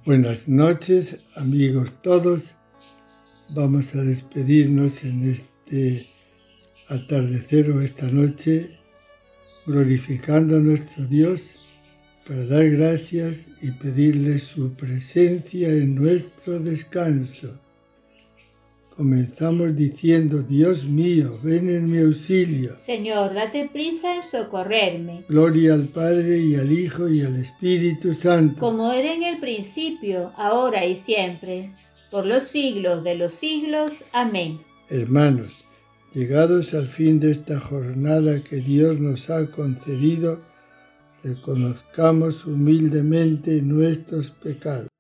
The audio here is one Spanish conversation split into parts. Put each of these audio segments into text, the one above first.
Buenas noches, amigos todos. Vamos a despedirnos en este atardecer o esta noche glorificando a nuestro Dios para dar gracias y pedirle su presencia en nuestro descanso. Comenzamos diciendo: Dios mío, ven en mi auxilio. Señor, date prisa en socorrerme. Gloria al Padre y al Hijo y al Espíritu Santo. Como era en el principio, ahora y siempre, por los siglos de los siglos. Amén. Hermanos, llegados al fin de esta jornada que Dios nos ha concedido, reconozcamos humildemente nuestros pecados.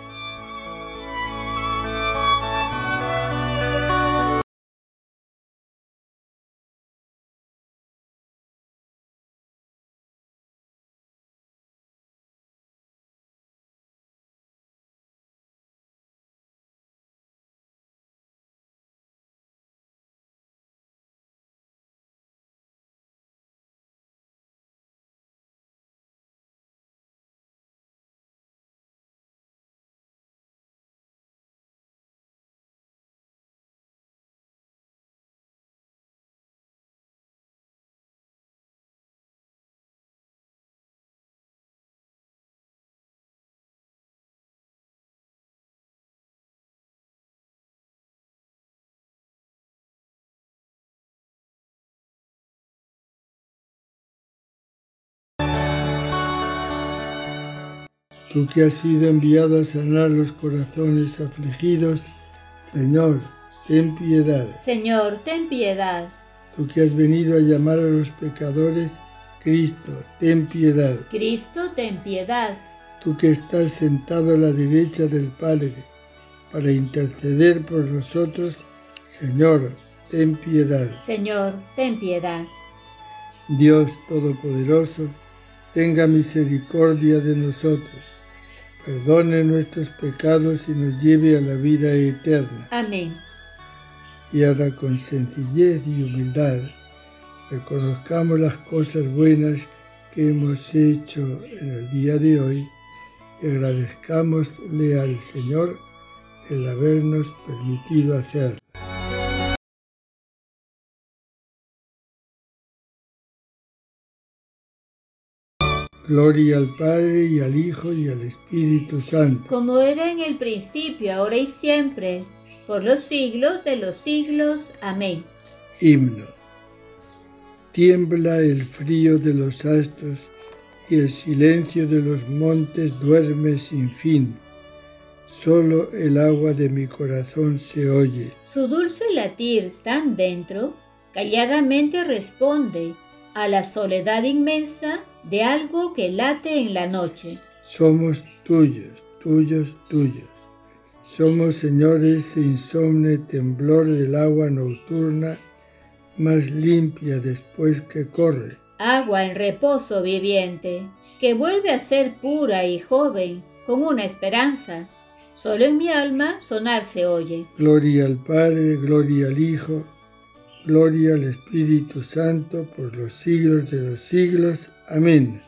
Tú que has sido enviado a sanar los corazones afligidos, Señor, ten piedad. Señor, ten piedad. Tú que has venido a llamar a los pecadores, Cristo, ten piedad. Cristo, ten piedad. Tú que estás sentado a la derecha del Padre para interceder por nosotros, Señor, ten piedad. Señor, ten piedad. Dios Todopoderoso, tenga misericordia de nosotros, perdone nuestros pecados y nos lleve a la vida eterna. Amén. Y ahora con sencillez y humildad reconozcamos las cosas buenas que hemos hecho en el día de hoy y agradezcámosle al Señor el habernos permitido hacerlo. Gloria al Padre y al Hijo y al Espíritu Santo. Como era en el principio, ahora y siempre, por los siglos de los siglos. Amén. Himno. Tiembla el frío de los astros y el silencio de los montes duerme sin fin. Solo el agua de mi corazón se oye. Su dulce latir tan dentro, calladamente responde a la soledad inmensa de algo que late en la noche. Somos tuyos, tuyos, tuyos. Somos, Señor, ese insomne temblor del agua nocturna, más limpia después que corre. Agua en reposo viviente, que vuelve a ser pura y joven, con una esperanza. Solo en mi alma sonar se oye. Gloria al Padre, gloria al Hijo, gloria al Espíritu Santo, por los siglos de los siglos. Amén.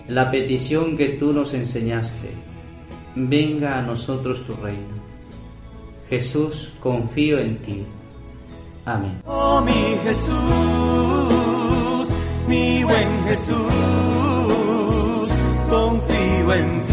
la petición que tú nos enseñaste. Venga a nosotros tu reino. Jesús, confío en ti. Amén. Oh mi Jesús, mi buen Jesús, confío en ti.